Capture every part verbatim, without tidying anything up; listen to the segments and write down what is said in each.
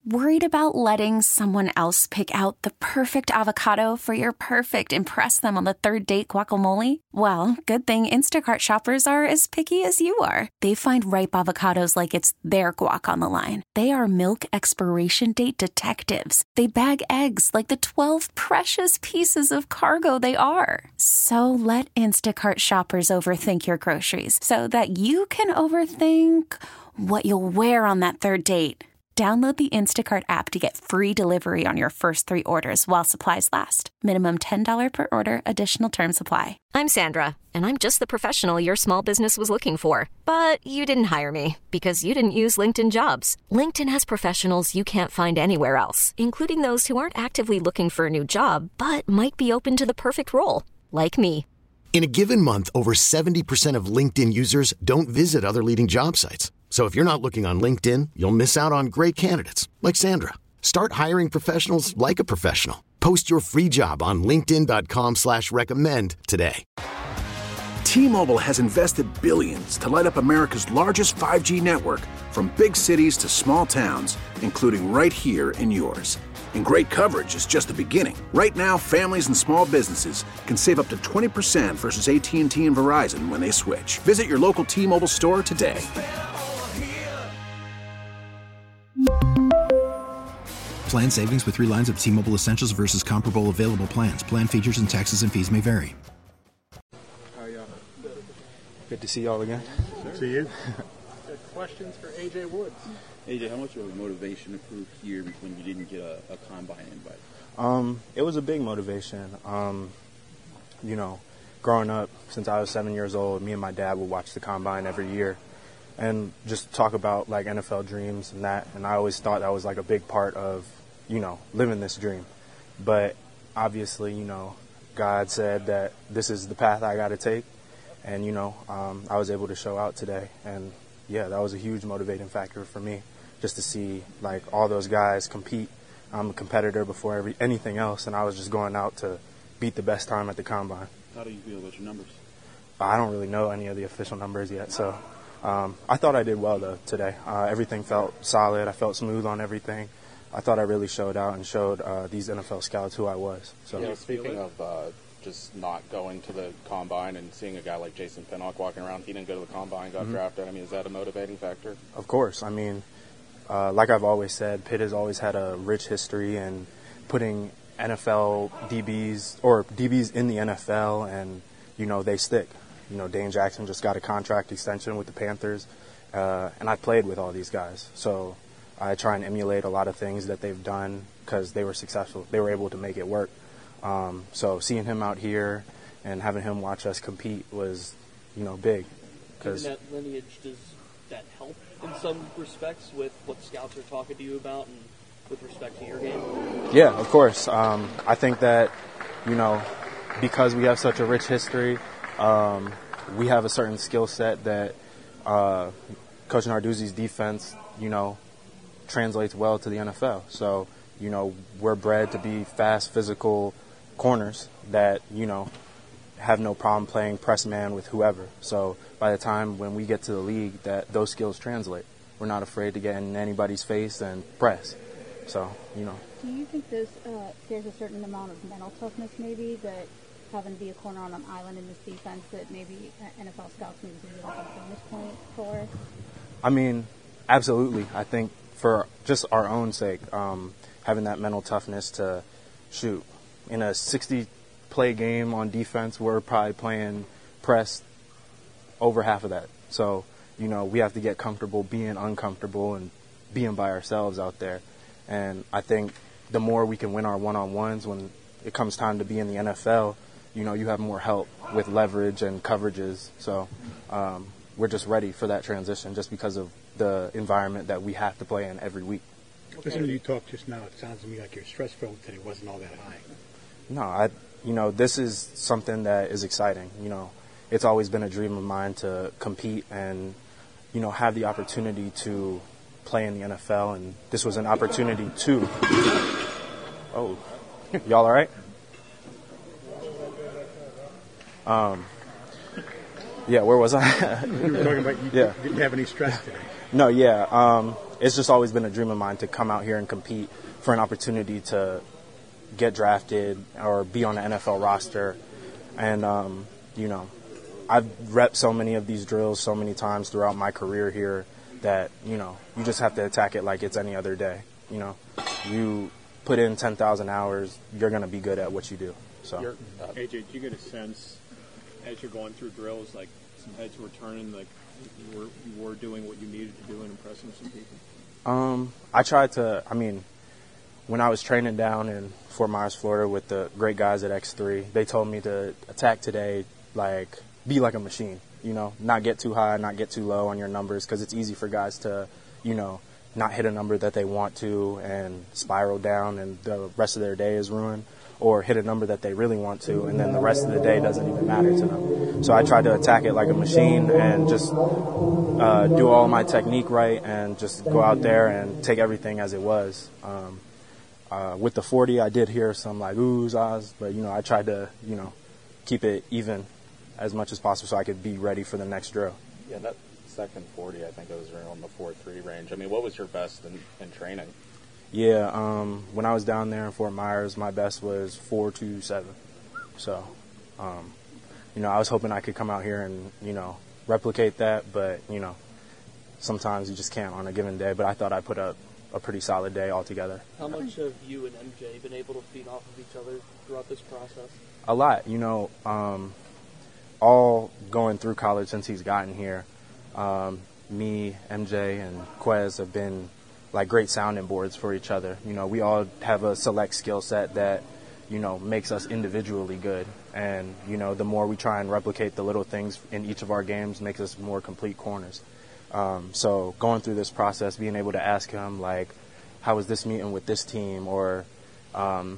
Worried about letting someone else pick out the perfect avocado for your perfect impress them on the third date guacamole? Well, good thing Instacart shoppers are as picky as you are. They find ripe avocados like it's their guac on the line. They are milk expiration date detectives. They bag eggs like the twelve precious pieces of cargo they are. So let Instacart shoppers overthink your groceries so that you can overthink what you'll wear on that third date. Download the Instacart app to get free delivery on your first three orders while supplies last. Minimum ten dollars per order. Additional terms apply. I'm Sandra, and I'm just the professional your small business was looking for. But you didn't hire me because you didn't use LinkedIn Jobs. LinkedIn has professionals you can't find anywhere else, including those who aren't actively looking for a new job, but might be open to the perfect role, like me. In a given month, over seventy percent of LinkedIn users don't visit other leading job sites. So if you're not looking on LinkedIn, you'll miss out on great candidates like Sandra. Start hiring professionals like a professional. Post your free job on linkedin dot com slash recommend today. T-Mobile has invested billions to light up America's largest five G network, from big cities to small towns, including right here in yours. And great coverage is just the beginning. Right now, families and small businesses can save up to twenty percent versus A T and T and Verizon when they switch. Visit your local T-Mobile store today. Plan savings with three lines of T-Mobile Essentials versus comparable available plans. Plan features and taxes and fees may vary. How y'all? Good to see y'all again. Good to see you. Good questions for A J Woods. A J, how much of a motivation accrued here when you didn't get a, a combine invite? Um, it was a big motivation. Um, you know, growing up, since I was seven years old, me and my dad would watch the combine every year and just talk about like N F L dreams and that. And I always thought that was like a big part of, you know, living this dream. But obviously, you know, God said that this is the path I got to take. And, you know, um, I was able to show out today. And, yeah, that was a huge motivating factor for me, just to see, like, all those guys compete. I'm a competitor before every anything else, and I was just going out to beat the best time at the combine. How do you feel about your numbers? I don't really know any of the official numbers yet, so um, I thought I did well, though, today. Uh, everything felt solid. I felt smooth on everything. I thought I really showed out and showed uh, these N F L scouts who I was. So. Yeah, speaking of uh, just not going to the combine and seeing a guy like Jason Pinnock walking around, he didn't go to the combine, got mm-hmm. drafted. I mean, is that a motivating factor? Of course. I mean, uh, like I've always said, Pitt has always had a rich history in putting N F L D Bs or D Bs in the N F L, and, you know, they stick. You know, Dane Jackson just got a contract extension with the Panthers, uh, and I played with all these guys. So I try and emulate a lot of things that they've done because they were successful. They were able to make it work. Um, so seeing him out here and having him watch us compete was, you know, big. Given that lineage, does that help in some respects with what scouts are talking to you about and with respect to your game? Yeah, of course. Um, I think that, you know, because we have such a rich history, um, we have a certain skill set that uh, Coach Narduzzi's defense, you know, translates well to the N F L. So, you know, we're bred to be fast, physical corners that, you know, have no problem playing press man with whoever. So by the time when we get to the league, that those skills translate. We're not afraid to get in anybody's face and press. So, you know. Do you think this, uh, there's a certain amount of mental toughness maybe that having to be a corner on an island in this defense that maybe N F L scouts maybe give like a bonus point for? I mean, absolutely. I think for just our own sake, um, having that mental toughness to shoot. In a sixty-play game on defense, we're probably playing press over half of that. So, you know, we have to get comfortable being uncomfortable and being by ourselves out there. And I think the more we can win our one-on-ones when it comes time to be in the N F L, you know, you have more help with leverage and coverages. So um, we're just ready for that transition just because of the environment that we have to play in every week. Listening to you talk just now, it sounds to me like your stress level today wasn't all that high. No, I, you know, this is something that is exciting. You know, it's always been a dream of mine to compete and, you know, have the opportunity to play in the N F L, and this was an opportunity to. Oh, y'all all right? Um, yeah, where was I? You were talking about you yeah. didn't have any stress today. No, yeah. Um, it's just always been a dream of mine to come out here and compete for an opportunity to get drafted or be on the N F L roster. And, um, you know, I've repped so many of these drills so many times throughout my career here that, you know, you just have to attack it like it's any other day. You know, you put in ten thousand hours, you're going to be good at what you do. So, uh, A J, do you get a sense as you're going through drills, like some heads were turning, like you were, you were doing what you needed to do and impressing some people? Um, I tried to, I mean, when I was training down in Fort Myers, Florida with the great guys at X three, they told me to attack today, like, be like a machine, you know, not get too high, not get too low on your numbers, because it's easy for guys to, you know, not hit a number that they want to and spiral down and the rest of their day is ruined, or hit a number that they really want to and then the rest of the day doesn't even matter to them. So I tried to attack it like a machine and just uh, do all my technique right and just go out there and take everything as it was. Um, uh, with the forty, I did hear some like oohs, ahs, but, you know, I tried to, you know, keep it even as much as possible so I could be ready for the next drill. Yeah, that second forty, I think it was around the four three range. I mean, what was your best in, in training? Yeah, um, when I was down there in Fort Myers, my best was four two seven. So, um, you know, I was hoping I could come out here and, you know, replicate that, but, you know, sometimes you just can't on a given day. But I thought I put up a pretty solid day altogether. How much have you and M J been able to feed off of each other throughout this process? A lot, you know, um, all going through college since he's gotten here. Um, me, M J, and Quez have been like great sounding boards for each other. You know, we all have a select skill set that, you know, makes us individually good. And, you know, the more we try and replicate the little things in each of our games makes us more complete corners. Um, so going through this process, being able to ask him, like, how was this meeting with this team? Or um,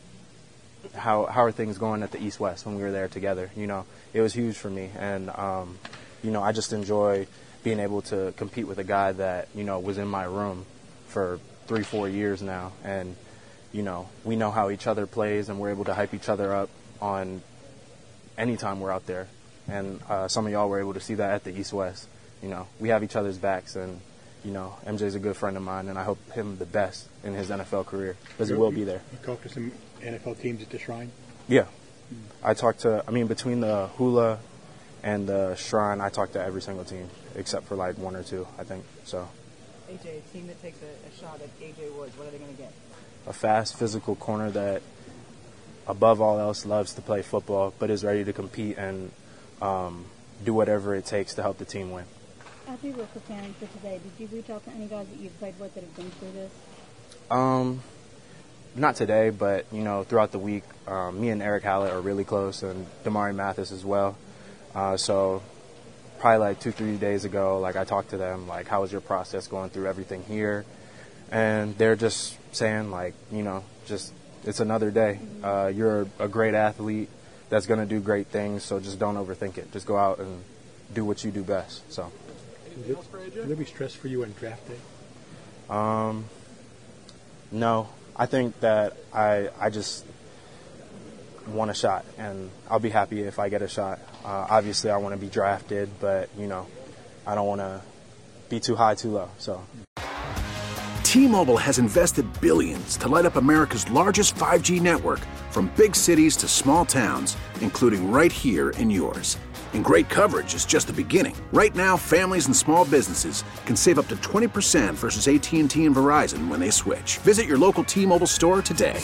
how how are things going at the East-West when we were there together? You know, it was huge for me. And, um, you know, I just enjoy being able to compete with a guy that, you know, was in my room for three, four years now. And, you know, we know how each other plays and we're able to hype each other up on any time we're out there. And uh, some of y'all were able to see that at the East-West. You know, we have each other's backs, and, you know, M J's a good friend of mine, and I hope him the best in his N F L career, because he will be there. You talked to some N F L teams at the Shrine? Yeah. I talked to, I mean, between the Hula and the Shrine, I talked to every single team, except for, like, one or two, I think, so. A J, a team that takes a, a shot at A J Woods, what are they going to get? A fast, physical corner that, above all else, loves to play football, but is ready to compete and um, do whatever it takes to help the team win. As you were preparing for today, did you reach out to any guys that you've played with that have been through this? Um, not today, but, you know, throughout the week, um, me and Eric Hallett are really close, and Damari Mathis as well. Uh, so probably like two, three days ago, like I talked to them, like, how was your process going through everything here? And they're just saying, like, you know, just it's another day. Uh, you're a great athlete that's going to do great things, so just don't overthink it. Just go out and do what you do best. So. Anything else for A J? Will there be stress for you on draft day? Um, no. I think that I I just want a shot, and I'll be happy if I get a shot. Uh, obviously, I want to be drafted, but, you know, I don't want to be too high, too low. So. T-Mobile has invested billions to light up America's largest five G network, from big cities to small towns, including right here in yours. And great coverage is just the beginning. Right now, families and small businesses can save up to twenty percent versus A T and T and Verizon when they switch. Visit your local T-Mobile store today.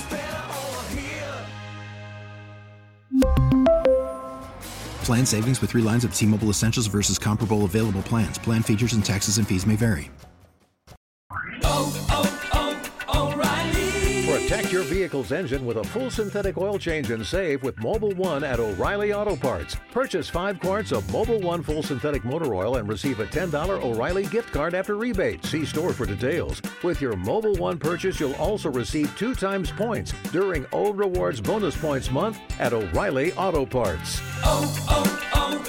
Plan savings with three lines of T-Mobile Essentials versus comparable available plans. Plan features and taxes and fees may vary. Oh, oh, oh, O'Reilly. Protect your vehicle's engine with a full synthetic oil change and save with Mobil one at O'Reilly Auto Parts. Purchase five quarts of Mobil one full synthetic motor oil and receive a ten dollars O'Reilly gift card after rebate. See store for details. With your Mobil one purchase, you'll also receive two times points during O Rewards Bonus Points Month at O'Reilly Auto Parts. Oh,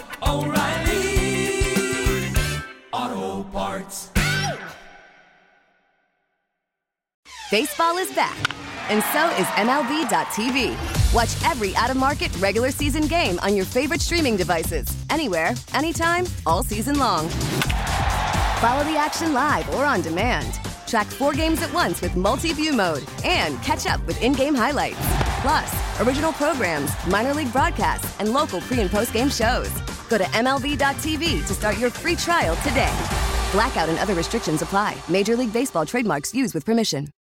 oh, oh, O'Reilly Auto Parts. Baseball is back, and so is M L B dot T V. Watch every out-of-market regular season game on your favorite streaming devices, anywhere, anytime, all season long. Follow the action live or on demand. Track four games at once with multi-view mode and catch up with in-game highlights. Plus, original programs, minor league broadcasts, and local pre- and post-game shows. Go to M L B dot T V to start your free trial today. Blackout and other restrictions apply. Major League Baseball trademarks used with permission.